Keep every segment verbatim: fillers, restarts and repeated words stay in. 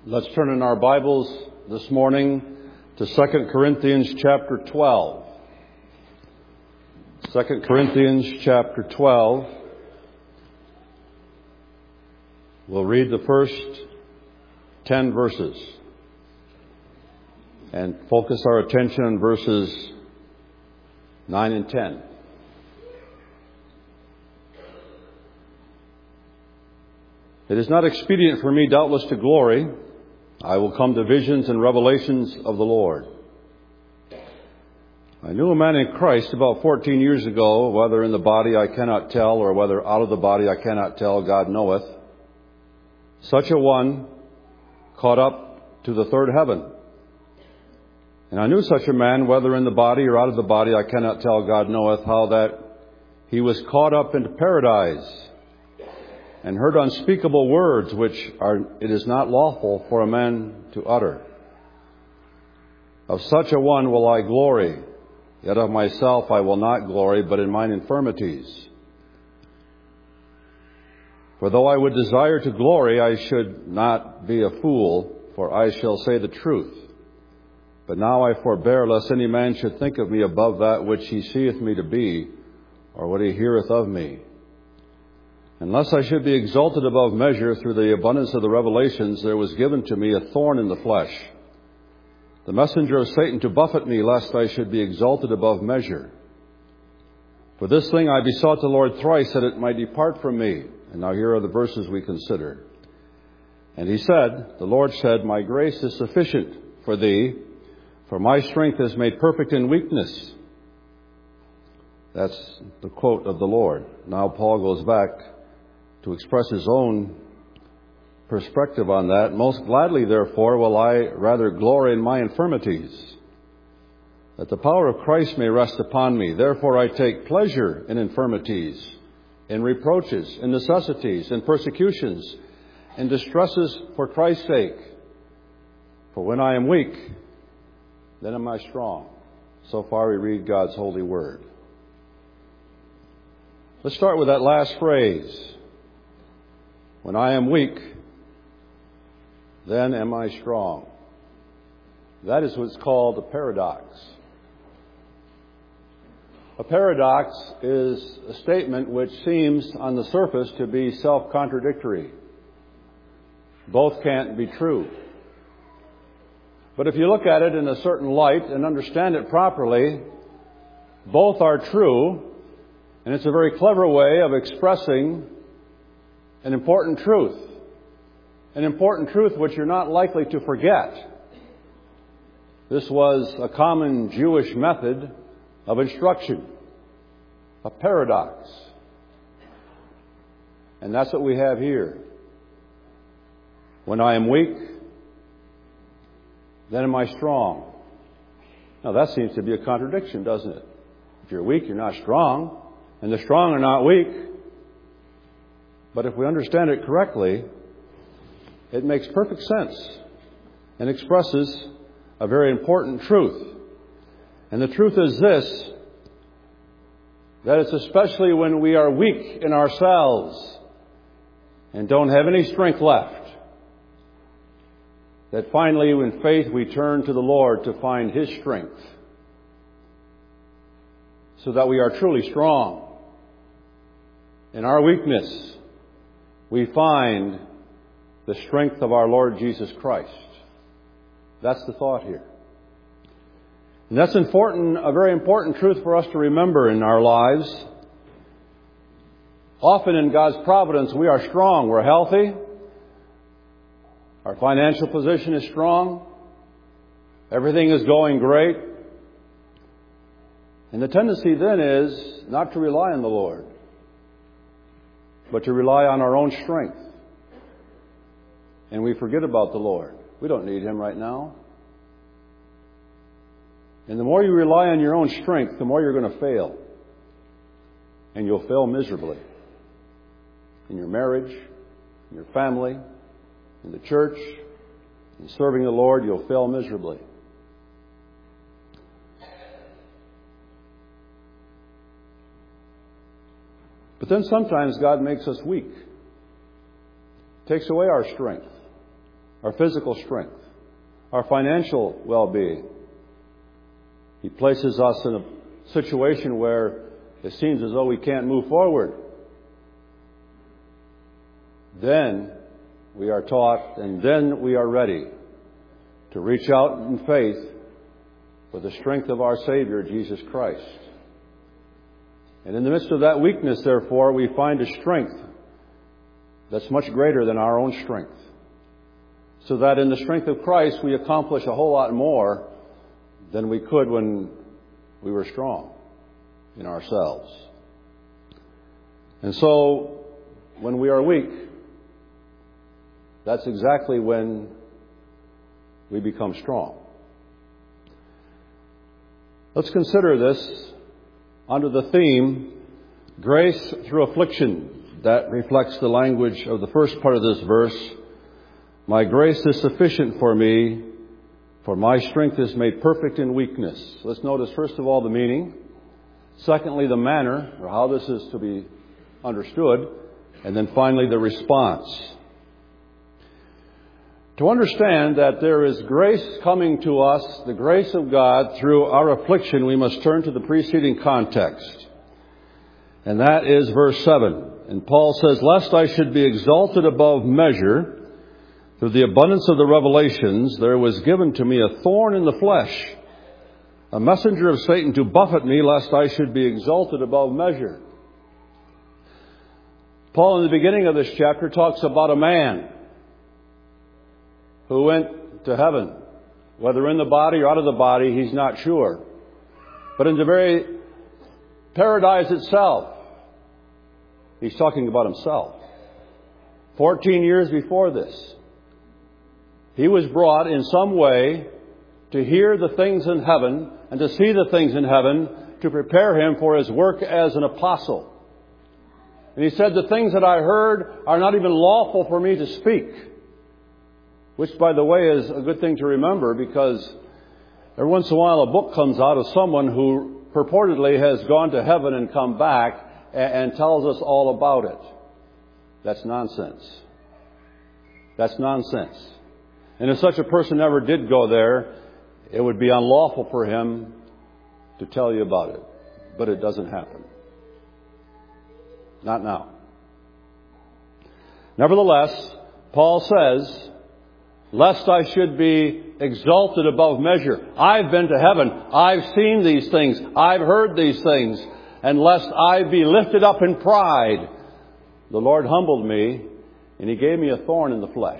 Let's turn in our Bibles this morning to Second Corinthians chapter twelve. Second Corinthians chapter twelve. We'll read the first ten verses and focus our attention on verses nine and ten. It is not expedient for me, doubtless, to glory. I will come to visions and revelations of the Lord. I knew a man in Christ about fourteen years ago, whether in the body I cannot tell, or whether out of the body I cannot tell, God knoweth. Such a one caught up to the third heaven. And I knew such a man, whether in the body or out of the body I cannot tell, God knoweth, how that he was caught up into paradise, and heard unspeakable words which are it is not lawful for a man to utter. Of such a one will I glory, yet of myself I will not glory, but in mine infirmities. For though I would desire to glory, I should not be a fool, for I shall say the truth. But now I forbear, lest any man should think of me above that which he seeth me to be, or what he heareth of me. Unless I should be exalted above measure through the abundance of the revelations, there was given to me a thorn in the flesh, the messenger of Satan to buffet me, lest I should be exalted above measure. For this thing I besought the Lord thrice, that it might depart from me. And now here are the verses we consider. And he said, the Lord said, My grace is sufficient for thee, for my strength is made perfect in weakness. That's the quote of the Lord. Now Paul goes back to express his own perspective on that. Most gladly, therefore, will I rather glory in my infirmities, that the power of Christ may rest upon me. Therefore I take pleasure in infirmities, in reproaches, in necessities, in persecutions, in distresses for Christ's sake. For when I am weak, then am I strong. So far we read God's holy word. Let's start with that last phrase. When I am weak, then am I strong. That is what's called a paradox. A paradox is a statement which seems on the surface to be self-contradictory. Both can't be true. But if you look at it in a certain light and understand it properly, both are true, and it's a very clever way of expressing an important truth. An important truth which you're not likely to forget. This was a common Jewish method of instruction. A paradox. And that's what we have here. When I am weak, then am I strong. Now that seems to be a contradiction, doesn't it? If you're weak, you're not strong. And the strong are not weak. But if we understand it correctly, it makes perfect sense and expresses a very important truth. And the truth is this, that it's especially when we are weak in ourselves and don't have any strength left, that finally in faith we turn to the Lord to find His strength, so that we are truly strong. In our weakness, we find the strength of our Lord Jesus Christ. That's the thought here. And that's important, a very important truth for us to remember in our lives. Often in God's providence, we are strong. We're healthy. Our financial position is strong. Everything is going great. And the tendency then is not to rely on the Lord, but to rely on our own strength. And we forget about the Lord. We don't need Him right now. And the more you rely on your own strength, the more you're going to fail. And you'll fail miserably. In your marriage, in your family, in the church, in serving the Lord, you'll fail miserably. But then sometimes God makes us weak. Takes away our strength, our physical strength, our financial well-being. He places us in a situation where it seems as though we can't move forward. Then we are taught, and then we are ready to reach out in faith for the strength of our Savior, Jesus Christ. And in the midst of that weakness, therefore, we find a strength that's much greater than our own strength. So that in the strength of Christ, we accomplish a whole lot more than we could when we were strong in ourselves. And so, when we are weak, that's exactly when we become strong. Let's consider this under the theme, grace through affliction. That reflects the language of the first part of this verse. My grace is sufficient for me, for my strength is made perfect in weakness. Let's notice, first of all, the meaning. Secondly, the manner, or how this is to be understood. And then finally, the response. To understand that there is grace coming to us, the grace of God, through our affliction, we must turn to the preceding context. And that is verse seven. And Paul says, lest I should be exalted above measure, through the abundance of the revelations, there was given to me a thorn in the flesh, a messenger of Satan to buffet me, lest I should be exalted above measure. Paul, in the beginning of this chapter, talks about a man who went to heaven. Whether in the body or out of the body, he's not sure. But in the very paradise itself, he's talking about himself. Fourteen years before this, he was brought in some way to hear the things in heaven and to see the things in heaven to prepare him for his work as an apostle. And he said, the things that I heard are not even lawful for me to speak. Which, by the way, is a good thing to remember, because every once in a while a book comes out of someone who purportedly has gone to heaven and come back and tells us all about it. That's nonsense. That's nonsense. And if such a person ever did go there, it would be unlawful for him to tell you about it. But it doesn't happen. Not now. Nevertheless, Paul says, lest I should be exalted above measure. I've been to heaven. I've seen these things. I've heard these things. And lest I be lifted up in pride, the Lord humbled me, and He gave me a thorn in the flesh.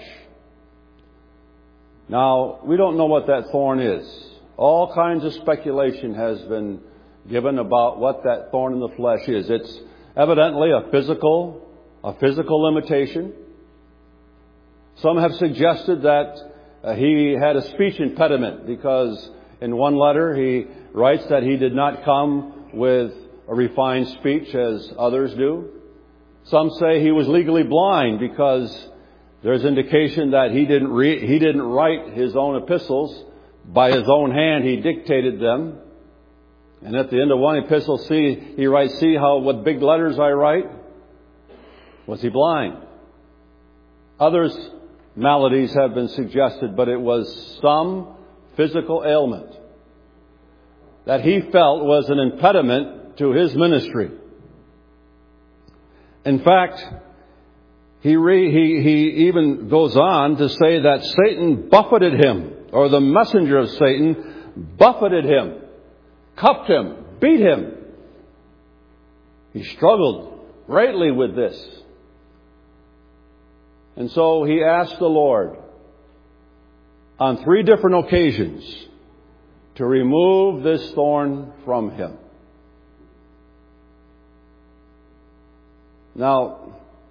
Now, we don't know what that thorn is. All kinds of speculation has been given about what that thorn in the flesh is. It's evidently a physical, a physical limitation. Some have suggested that uh, he had a speech impediment, because in one letter he writes that he did not come with a refined speech as others do. Some say he was legally blind, because there's indication that he didn't re- he didn't write his own epistles by his own hand. He dictated them. And at the end of one epistle, see, he writes, see how what big letters I write? Was he blind? Others maladies have been suggested, but it was some physical ailment that he felt was an impediment to his ministry. In fact, he, re, he, he even goes on to say that Satan buffeted him, or the messenger of Satan buffeted him, cuffed him, beat him. He struggled greatly with this. And so he asked the Lord on three different occasions to remove this thorn from him. Now,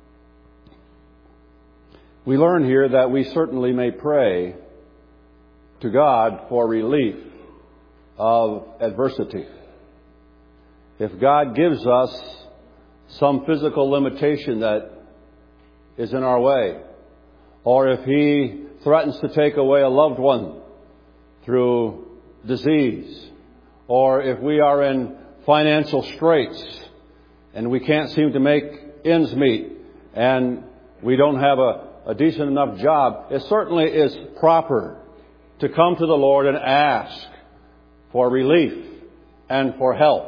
we learn here that we certainly may pray to God for relief of adversity. If God gives us some physical limitation that is in our way, or if He threatens to take away a loved one through disease, or if we are in financial straits and we can't seem to make ends meet, and we don't have a, a decent enough job, it certainly is proper to come to the Lord and ask for relief and for help.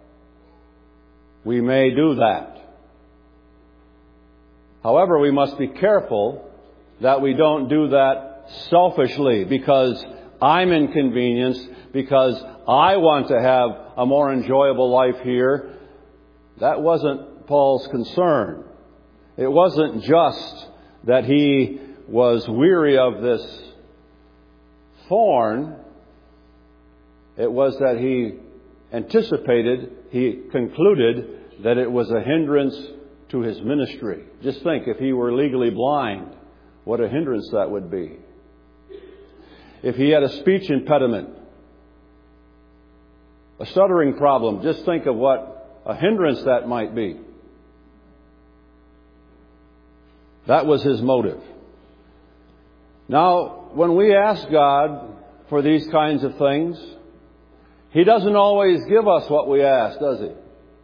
We may do that. However, we must be careful that we don't do that selfishly because I'm inconvenienced, because I want to have a more enjoyable life here. That wasn't Paul's concern. It wasn't just that he was weary of this thorn. It was that he anticipated, he concluded that it was a hindrance to his ministry. Just think, if he were legally blind, what a hindrance that would be. If he had a speech impediment, a stuttering problem, just think of what a hindrance that might be. That was his motive. Now, when we ask God for these kinds of things, He doesn't always give us what we ask, does He?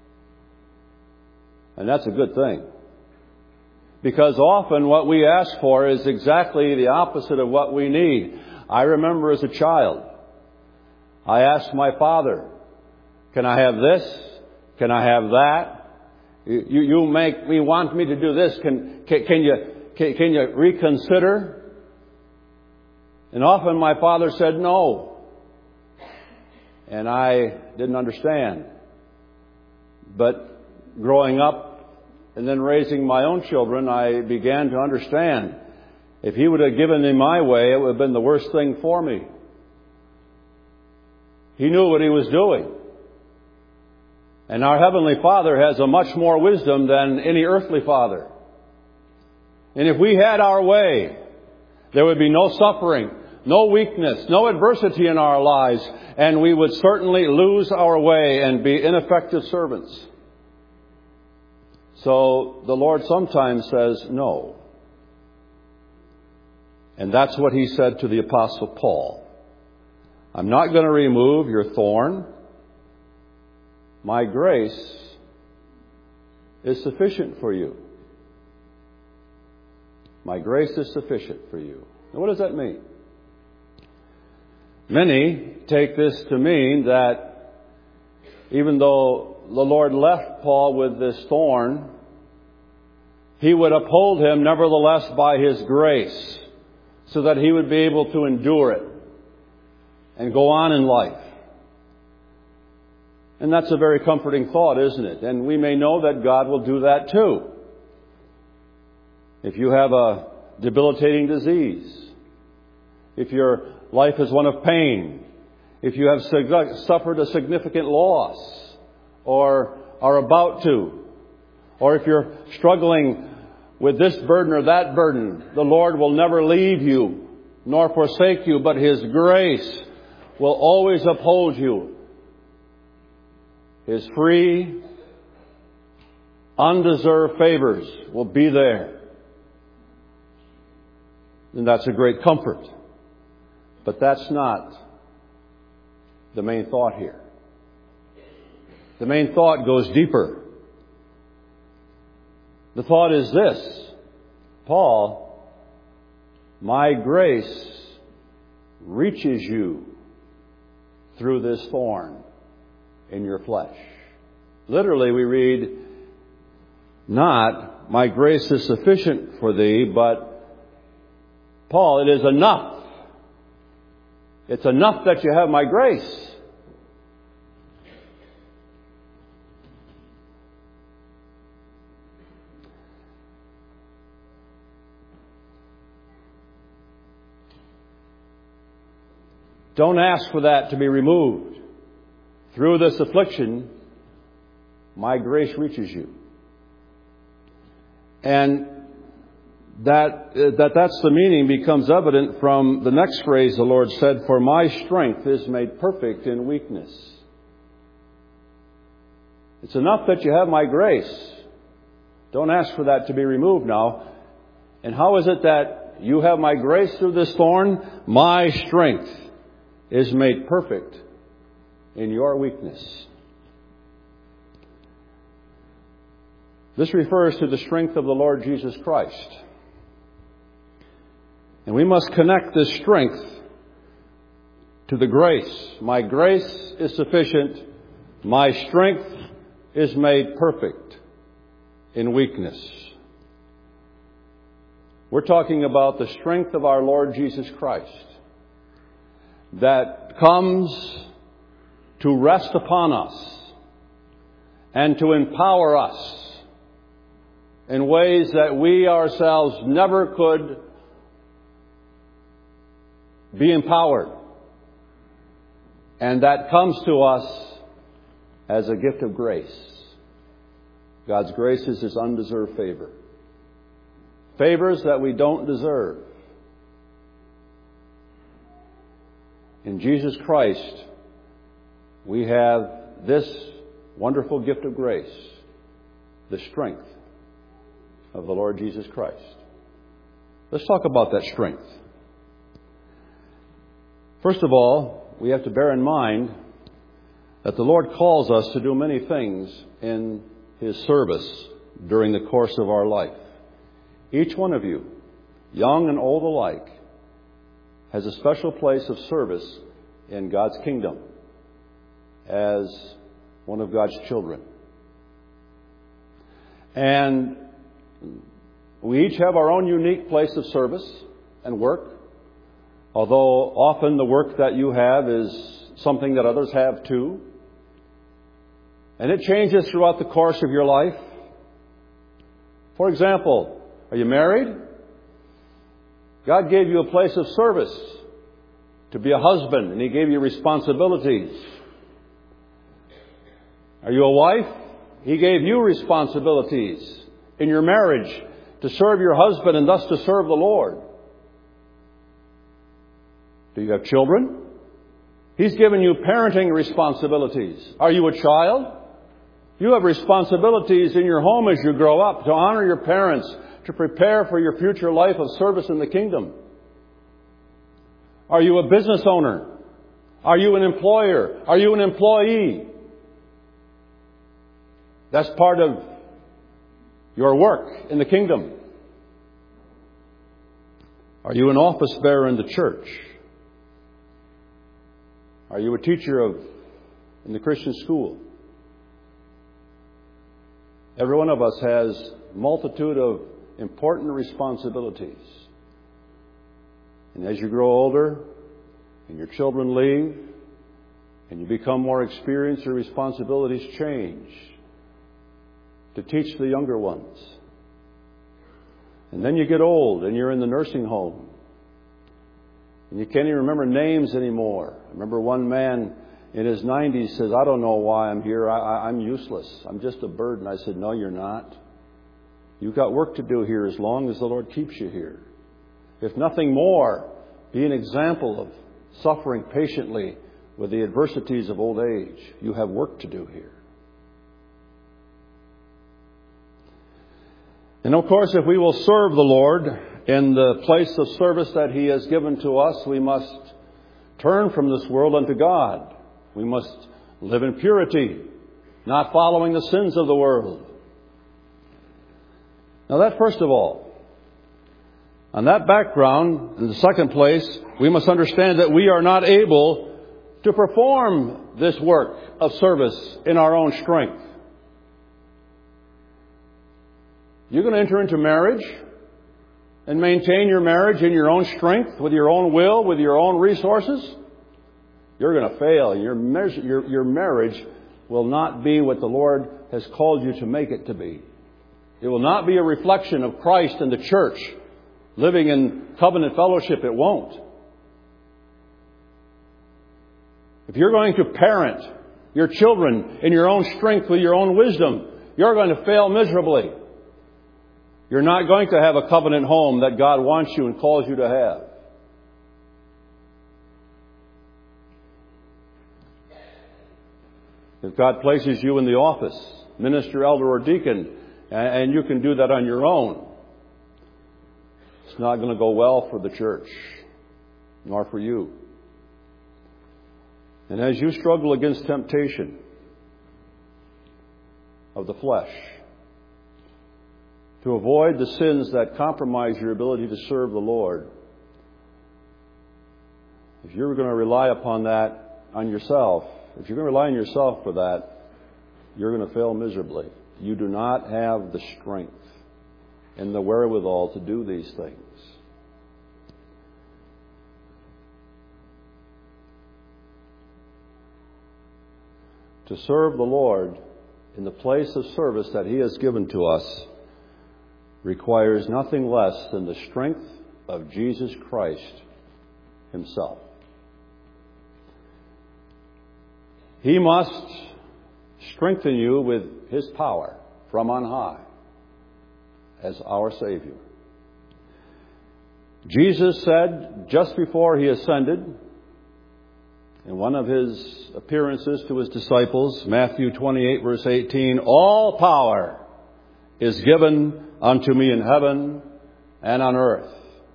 And that's a good thing. Because often what we ask for is exactly the opposite of what we need. I remember as a child, I asked my father, can I have this? Can I have that? You, you make me want me to do this. Can, can, can you, can, can you reconsider? And often my father said no. And I didn't understand. But growing up and then raising my own children, I began to understand. If he would have given me my way, it would have been the worst thing for me. He knew what he was doing. And our Heavenly Father has a much more wisdom than any earthly father. And if we had our way, there would be no suffering, no weakness, no adversity in our lives, and we would certainly lose our way and be ineffective servants. So the Lord sometimes says no. And that's what He said to the Apostle Paul. I'm not going to remove your thorn. My grace is sufficient for you. My grace is sufficient for you. Now, what does that mean? Many take this to mean that even though the Lord left Paul with this thorn, He would uphold him nevertheless by His grace, so that he would be able to endure it and go on in life. And that's a very comforting thought, isn't it? And we may know that God will do that too. If you have a debilitating disease, if your life is one of pain, if you have suffered a significant loss or are about to, or if you're struggling with this burden or that burden, the Lord will never leave you nor forsake you, but His grace will always uphold you. His free, undeserved favors will be there. And that's a great comfort. But that's not the main thought here. The main thought goes deeper. The thought is this: Paul, my grace reaches you through this thorn in your flesh. Literally, we read, not, my grace is sufficient for thee, but, Paul, it is enough. It's enough that you have my grace. Don't ask for that to be removed. Through this affliction, my grace reaches you. And that, that that's the meaning becomes evident from the next phrase the Lord said, for my strength is made perfect in weakness. It's enough that you have my grace. Don't ask for that to be removed now. And how is it that you have my grace through this thorn? My strength is made perfect in your weakness. This refers to the strength of the Lord Jesus Christ. And we must connect this strength to the grace. My grace is sufficient. My strength is made perfect in weakness. We're talking about the strength of our Lord Jesus Christ that comes to rest upon us and to empower us in ways that we ourselves never could be empowered. And that comes to us as a gift of grace. God's grace is His undeserved favor. Favors that we don't deserve. In Jesus Christ, we have this wonderful gift of grace, the strength of the Lord Jesus Christ. Let's talk about that strength. First of all, we have to bear in mind that the Lord calls us to do many things in His service during the course of our life. Each one of you, young and old alike, has a special place of service in God's kingdom as one of God's children. And we each have our own unique place of service and work, although often the work that you have is something that others have too. And it changes throughout the course of your life. For example, are you married? God gave you a place of service to be a husband, and He gave you responsibilities. Are you a wife? He gave you responsibilities in your marriage to serve your husband and thus to serve the Lord. Do you have children? He's given you parenting responsibilities. Are you a child? You have responsibilities in your home as you grow up to honor your parents, to prepare for your future life of service in the kingdom. Are you a business owner? Are you an employer? Are you an employee? That's part of your work in the kingdom. Are you an office bearer in the church? Are you a teacher of in the Christian school? Every one of us has a multitude of important responsibilities. And as you grow older and your children leave and you become more experienced, your responsibilities change to teach the younger ones. And then you get old and you're in the nursing home. And you can't even remember names anymore. I remember one man in his nineties says, I don't know why I'm here. I, I, I'm useless. I'm just a burden. I said, no, you're not. You've got work to do here as long as the Lord keeps you here. If nothing more, be an example of suffering patiently with the adversities of old age. You have work to do here. And of course, if we will serve the Lord in the place of service that He has given to us, we must turn from this world unto God. We must live in purity, not following the sins of the world. Now that first of all. On that background, in the second place, we must understand that we are not able to perform this work of service in our own strength. You're going to enter into marriage and maintain your marriage in your own strength, with your own will, with your own resources. You're going to fail. Your, your, your marriage will not be what the Lord has called you to make it to be. It will not be a reflection of Christ and the church living in covenant fellowship. It won't. If you're going to parent your children in your own strength with your own wisdom, you're going to fail miserably. You're not going to have a covenant home that God wants you and calls you to have. If God places you in the office, minister, elder, or deacon, and you can do that on your own, it's not going to go well for the church, nor for you. And as you struggle against temptation of the flesh, to avoid the sins that compromise your ability to serve the Lord, If you're going to rely upon that on yourself, if you're going to rely on yourself for that, you're going to fail miserably. You do not have the strength and the wherewithal to do these things. To serve the Lord in the place of service that He has given to us requires nothing less than the strength of Jesus Christ Himself. He must strengthen you with His power from on high as our Savior. Jesus said just before He ascended, in one of His appearances to His disciples, Matthew twenty-eight, verse eighteen, "All power is given unto me in heaven and on earth."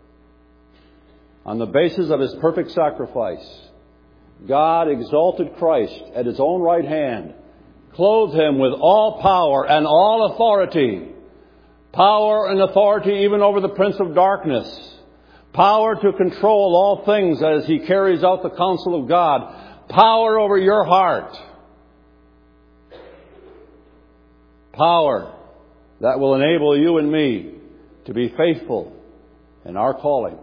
On the basis of His perfect sacrifice, God exalted Christ at His own right hand, clothed Him with all power and all authority. Power and authority even over the prince of darkness. Power to control all things as He carries out the counsel of God. Power over your heart. Power that will enable you and me to be faithful in our calling.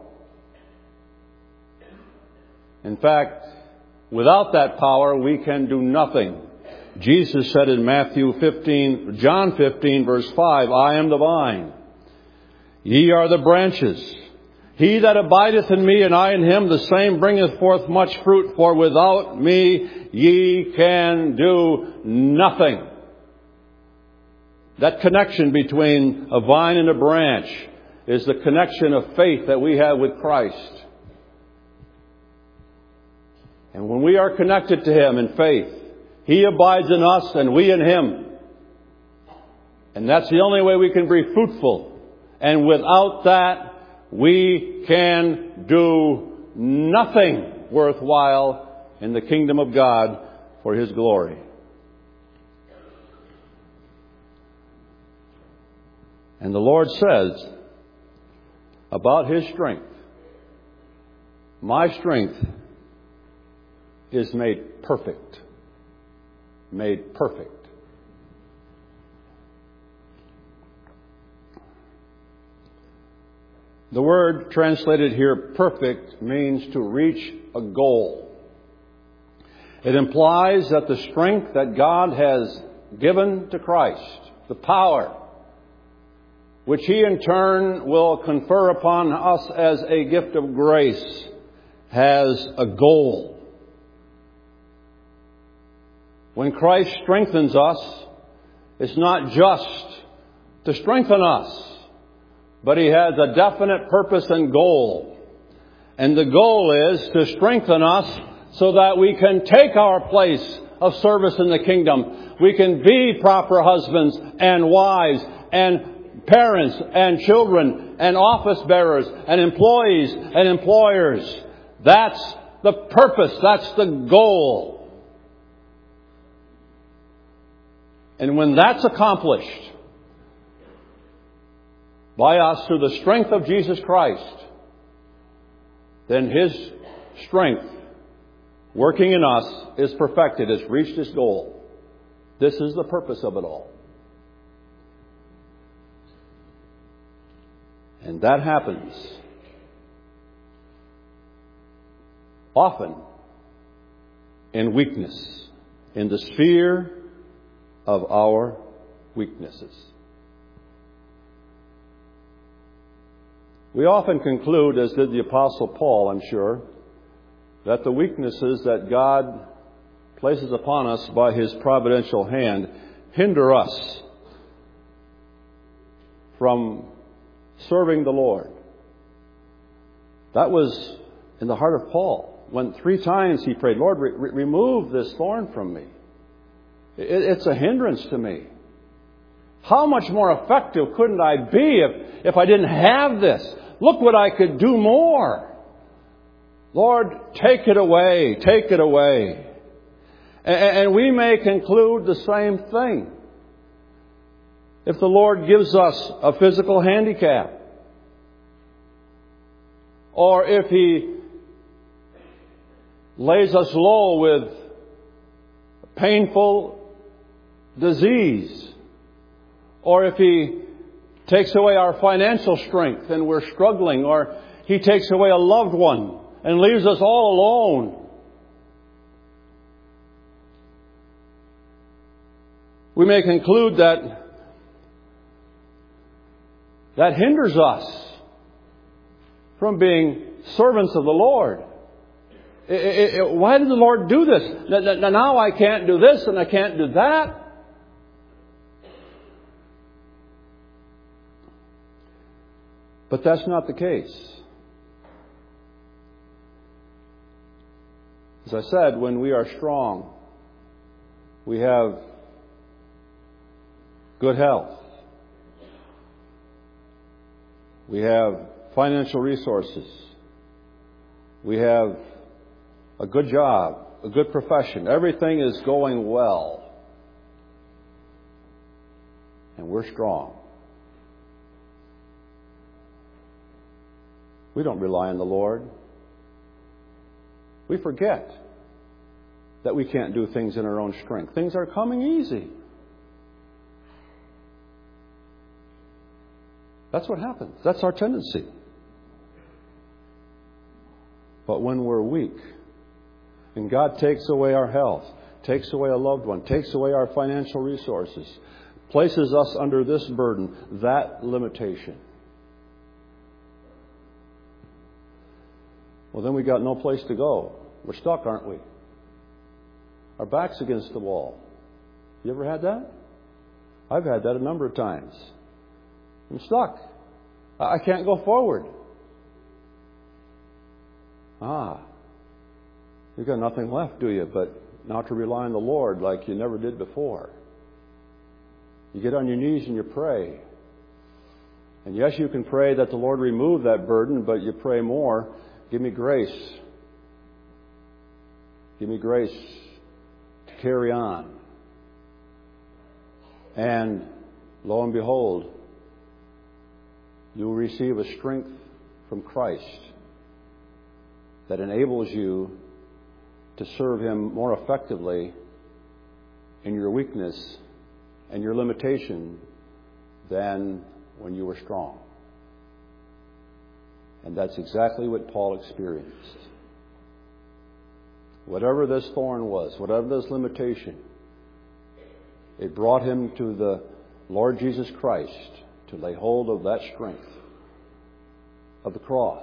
In fact, without that power, we can do nothing. Jesus said in Matthew fifteen, John fifteen, verse five, "I am the vine, ye are the branches. He that abideth in me, and I in him, the same bringeth forth much fruit, for without me ye can do nothing." That connection between a vine and a branch is the connection of faith that we have with Christ. And when we are connected to Him in faith, He abides in us and we in Him. And that's the only way we can be fruitful. And without that, we can do nothing worthwhile in the kingdom of God for His glory. And the Lord says about His strength, "My strength is made perfect." Made perfect. The word translated here, perfect, means to reach a goal. It implies that the strength that God has given to Christ, the power, which He in turn will confer upon us as a gift of grace, has a goal. When Christ strengthens us, it's not just to strengthen us, but He has a definite purpose and goal. And the goal is to strengthen us so that we can take our place of service in the kingdom. We can be proper husbands and wives and parents and children and office bearers and employees and employers. That's the purpose. That's the goal. And when that's accomplished by us through the strength of Jesus Christ, then His strength working in us is perfected, has reached its goal. This is the purpose of it all. And that happens often in weakness, in the sphere of our weaknesses. We often conclude, as did the Apostle Paul, I'm sure, that the weaknesses that God places upon us by His providential hand hinder us from serving the Lord. That was in the heart of Paul, when three times he prayed, "Lord, re- remove this thorn from me. It's a hindrance to me. How much more effective couldn't I be if, if I didn't have this? Look what I could do more. Lord, take it away, take it away." And, and we may conclude the same thing. If the Lord gives us a physical handicap, or if He lays us low with painful disease, or if He takes away our financial strength and we're struggling, or He takes away a loved one and leaves us all alone, we may conclude that that hinders us from being servants of the Lord. It, it, it, why did the Lord do this? Now I can't do this and I can't do that. But that's not the case. As I said, when we are strong, we have good health. We have financial resources. We have a good job, a good profession. Everything is going well. And we're strong. We don't rely on the Lord. We forget that we can't do things in our own strength. Things are coming easy. That's what happens. That's our tendency. But when we're weak, and God takes away our health, takes away a loved one, takes away our financial resources, places us under this burden, that limitation, well, then we got no place to go. We're stuck, aren't we? Our back's against the wall. You ever had that? I've had that a number of times. I'm stuck. I can't go forward. Ah, you've got nothing left, do you, but now to rely on the Lord like you never did before. You get on your knees and you pray. And yes, you can pray that the Lord remove that burden, but you pray more, give me grace. Give me grace to carry on. And lo and behold, you will receive a strength from Christ that enables you to serve Him more effectively in your weakness and your limitation than when you were strong. And that's exactly what Paul experienced. Whatever this thorn was, whatever this limitation, it brought him to the Lord Jesus Christ to lay hold of that strength of the cross.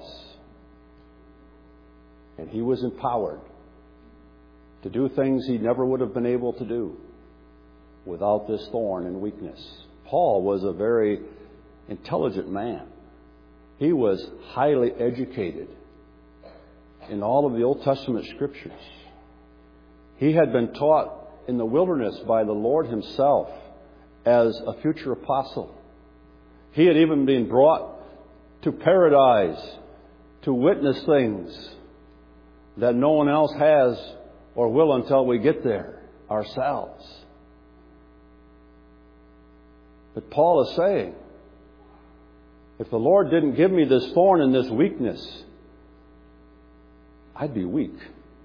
And he was empowered to do things he never would have been able to do without this thorn and weakness. Paul was a very intelligent man. He was highly educated in all of the Old Testament scriptures. He had been taught in the wilderness by the Lord Himself as a future apostle. He had even been brought to paradise to witness things that no one else has or will until we get there ourselves. But Paul is saying, if the Lord didn't give me this thorn and this weakness, I'd be weak.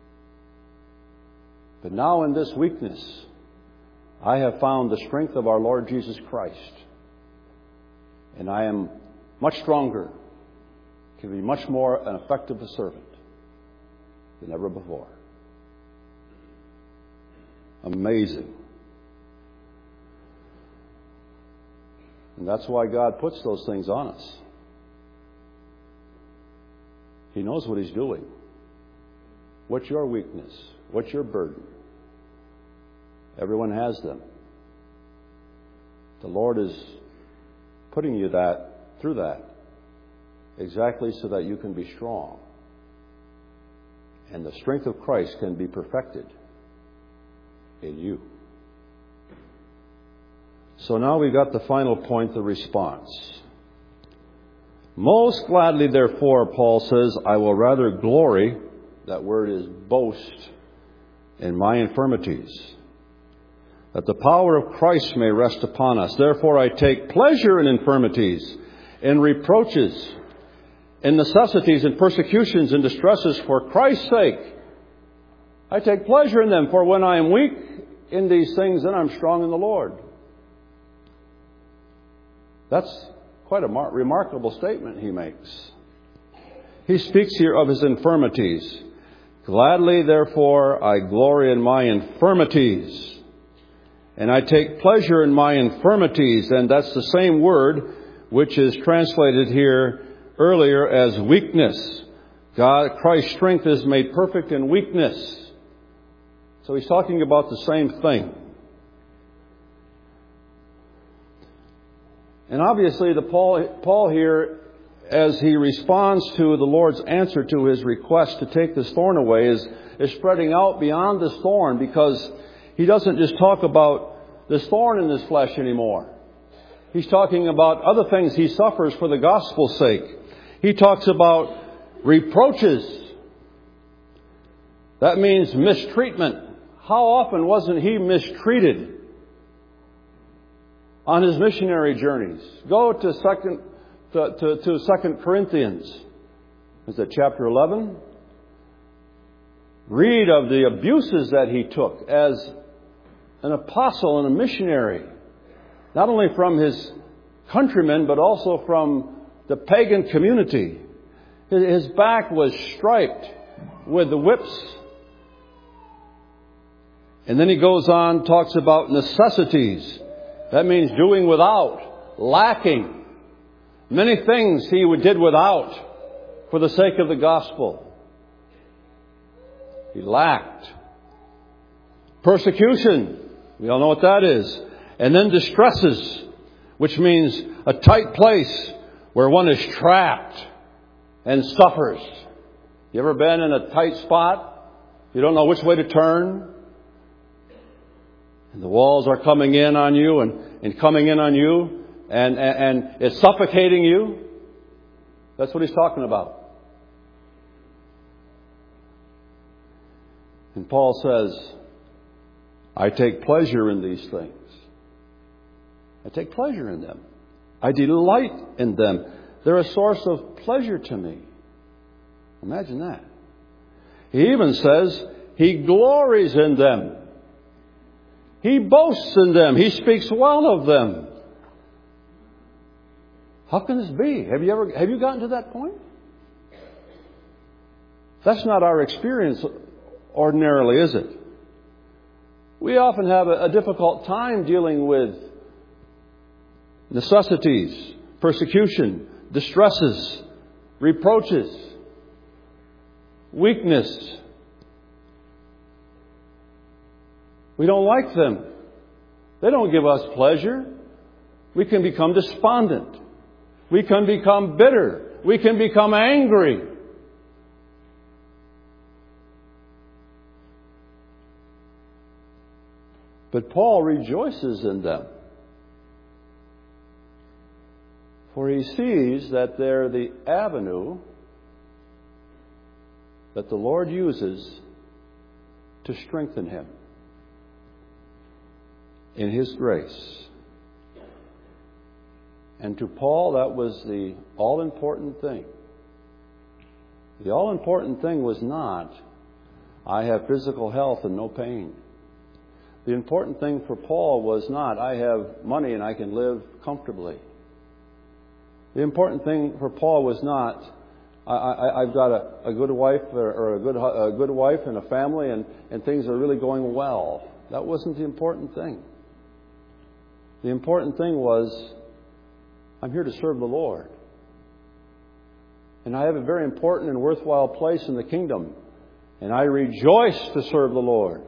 But now in this weakness, I have found the strength of our Lord Jesus Christ. And I am much stronger, can be much more an effective a servant than ever before. Amazing. And that's why God puts those things on us. He knows what He's doing. What's your weakness? What's your burden? Everyone has them. The Lord is putting you that through that exactly so that you can be strong. And the strength of Christ can be perfected in you. So now we've got the final point, the response. Most gladly, therefore, Paul says, I will rather glory, that word is boast, in my infirmities, that the power of Christ may rest upon us. Therefore I take pleasure in infirmities, in reproaches, in necessities, in persecutions, in distresses, for Christ's sake. I take pleasure in them, for when I am weak in these things, then I'm strong in the Lord. That's quite a mar- remarkable statement he makes. He speaks here of his infirmities. Gladly, therefore, I glory in my infirmities, and I take pleasure in my infirmities. And that's the same word which is translated here earlier as weakness. God, Christ's strength is made perfect in weakness. So he's talking about the same thing. And obviously, the Paul, Paul here, as he responds to the Lord's answer to his request to take this thorn away, is, is spreading out beyond this thorn, because he doesn't just talk about this thorn in his flesh anymore. He's talking about other things he suffers for the gospel's sake. He talks about reproaches. That means mistreatment. How often wasn't he mistreated on his missionary journeys? Go to second to, to, to Second Corinthians. Is that chapter eleven? Read of the abuses that he took as an apostle and a missionary, not only from his countrymen, but also from the pagan community. His back was striped with the whips. And then he goes on, talks about necessities. That means doing without, lacking. Many things he did without for the sake of the gospel. He lacked. Persecution. We all know what that is. And then distresses, which means a tight place where one is trapped and suffers. You ever been in a tight spot? You don't know which way to turn? And the walls are coming in on you and, and coming in on you and, and, and it's suffocating you. That's what he's talking about. And Paul says, I take pleasure in these things. I take pleasure in them. I delight in them. They're a source of pleasure to me. Imagine that. He even says he glories in them. He boasts in them. He speaks well of them. How can this be? Have you ever have you gotten to that point? That's not our experience ordinarily, is it? We often have a, a difficult time dealing with necessities, persecution, distresses, reproaches, weakness. We don't like them. They don't give us pleasure. We can become despondent. We can become bitter. We can become angry. But Paul rejoices in them. For he sees that they're the avenue that the Lord uses to strengthen him in His grace. And to Paul, that was the all-important thing. The all-important thing was not, I have physical health and no pain. The important thing for Paul was not, I have money and I can live comfortably. The important thing for Paul was not, I, I, I've got a, a good wife or, or a good a good wife and a family and, and things are really going well. That wasn't the important thing. The important thing was, I'm here to serve the Lord. And I have a very important and worthwhile place in the kingdom. And I rejoice to serve the Lord.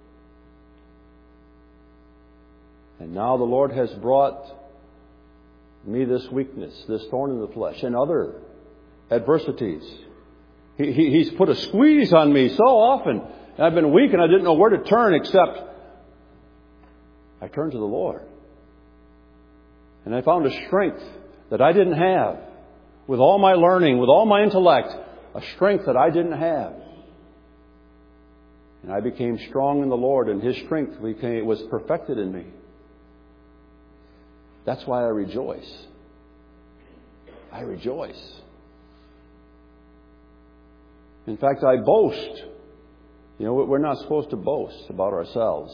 And now the Lord has brought me this weakness, this thorn in the flesh, and other adversities. He, he, he's put a squeeze on me so often. And I've been weak and I didn't know where to turn except I turned to the Lord. And I found a strength that I didn't have. With all my learning, with all my intellect, a strength that I didn't have. And I became strong in the Lord, and His strength became, was perfected in me. That's why I rejoice. I rejoice. In fact, I boast You know, we're not supposed to boast about ourselves.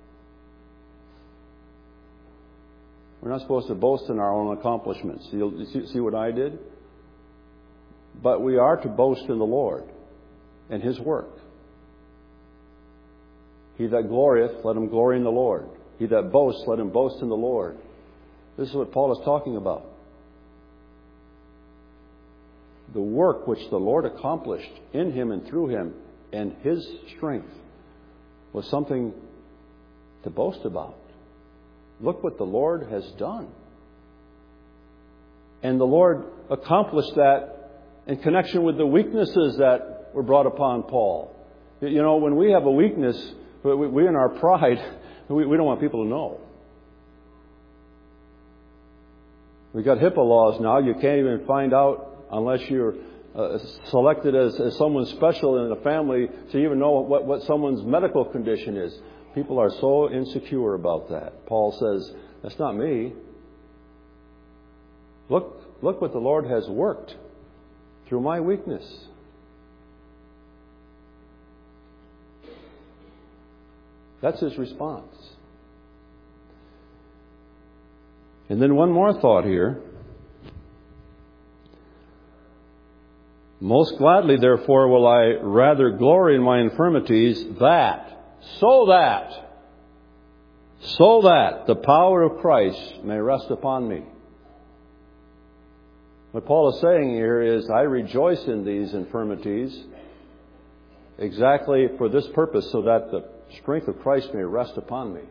We're not supposed to boast in our own accomplishments. You see, see what I did? But we are to boast in the Lord and His work. He that glorieth, let him glory in the Lord. He that boasts, let him boast in the Lord. This is what Paul is talking about. The work which the Lord accomplished in him and through him and His strength was something to boast about. Look what the Lord has done. And the Lord accomplished that in connection with the weaknesses that were brought upon Paul. You know, when we have a weakness, we, we in our pride, we, we don't want people to know. We've got HIPAA laws now. You can't even find out unless you're uh, selected as, as someone special in a family to even know what, what someone's medical condition is. People are so insecure about that. Paul says, that's not me. Look, look what the Lord has worked through my weakness. That's his response. And then one more thought here. Most gladly, therefore, will I rather glory in my infirmities, that, so that, so that the power of Christ may rest upon me. What Paul is saying here is, I rejoice in these infirmities exactly for this purpose, so that the strength of Christ may rest upon me.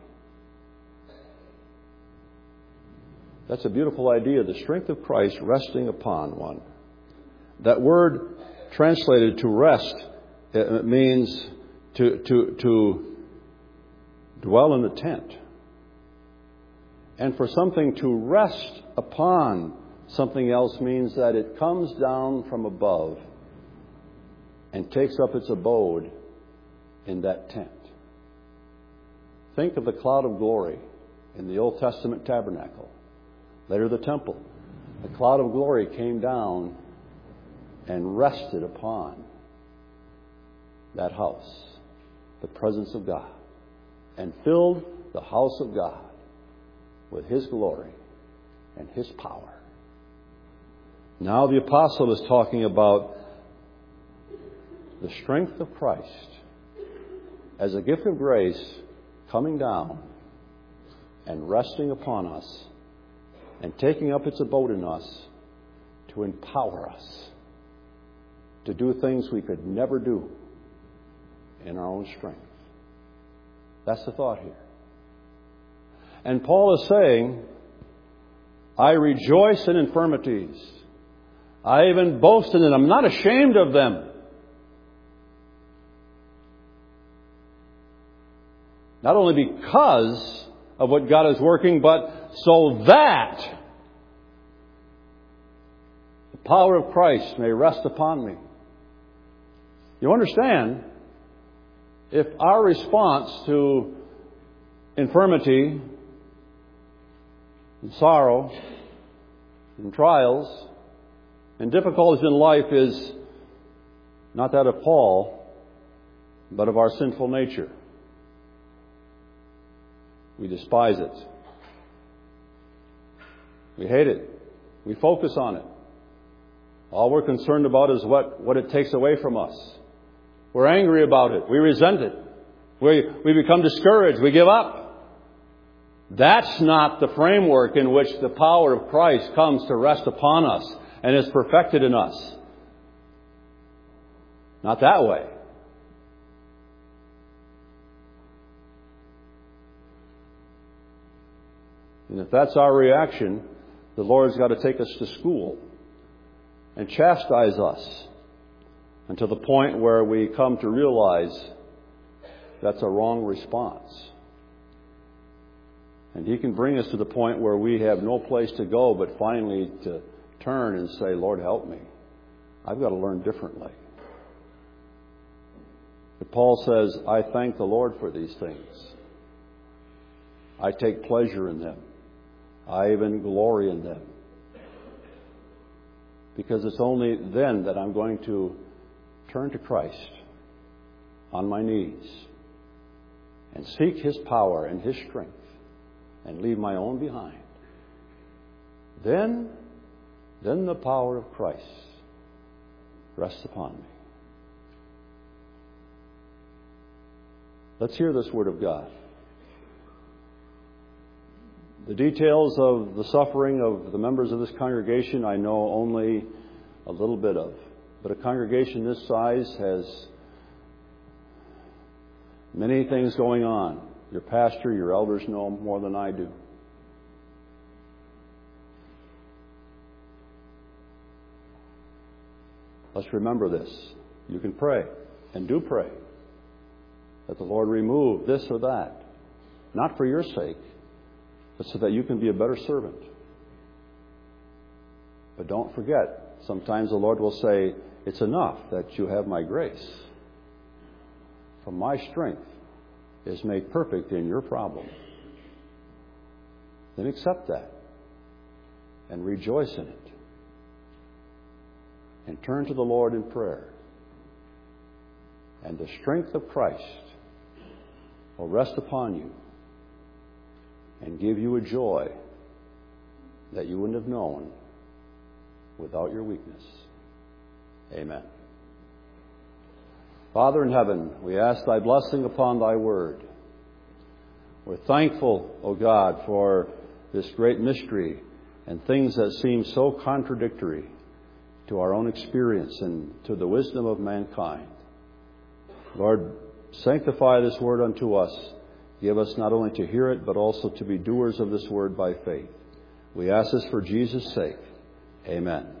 That's a beautiful idea, the strength of Christ resting upon one. That word translated to rest, it means to, to, to dwell in the tent. And for something to rest upon something else means that it comes down from above and takes up its abode in that tent. Think of the cloud of glory in the Old Testament tabernacle. Later the temple. The cloud of glory came down and rested upon that house, the presence of God, and filled the house of God with His glory and His power. Now the apostle is talking about the strength of Christ as a gift of grace coming down and resting upon us and taking up its abode in us to empower us to do things we could never do in our own strength. That's the thought here. And Paul is saying, I rejoice in infirmities. I even boast in it. I'm not ashamed of them. Not only because of what God is working, but so that the power of Christ may rest upon me. You understand, if our response to infirmity and sorrow and trials and difficulties in life is not that of Paul, but of our sinful nature, we despise it. We hate it. We focus on it. All we're concerned about is what, what it takes away from us. We're angry about it. We resent it. We, we become discouraged. We give up. That's not the framework in which the power of Christ comes to rest upon us and is perfected in us. Not that way. And if that's our reaction, the Lord's got to take us to school and chastise us until the point where we come to realize that's a wrong response. And He can bring us to the point where we have no place to go but finally to turn and say, Lord, help me. I've got to learn differently. But Paul says, I thank the Lord for these things. I take pleasure in them. I even glory in them. Because it's only then that I'm going to turn to Christ on my knees and seek His power and His strength and leave my own behind, then, then the power of Christ rests upon me. Let's hear this Word of God. The details of the suffering of the members of this congregation I know only a little bit of. But a congregation this size has many things going on. Your pastor, your elders know more than I do. Let's remember this. You can pray, and do pray, that the Lord remove this or that. Not for your sake, but so that you can be a better servant. But don't forget, sometimes the Lord will say, it's enough that you have my grace. For my strength is made perfect in your problem. Then accept that and rejoice in it. And turn to the Lord in prayer. And the strength of Christ will rest upon you and give you a joy that you wouldn't have known without your weakness. Amen. Father in heaven, we ask Thy blessing upon Thy word. We're thankful, O God, for this great mystery and things that seem so contradictory to our own experience and to the wisdom of mankind. Lord, sanctify this word unto us. Give us not only to hear it, but also to be doers of this word by faith. We ask this for Jesus' sake. Amen.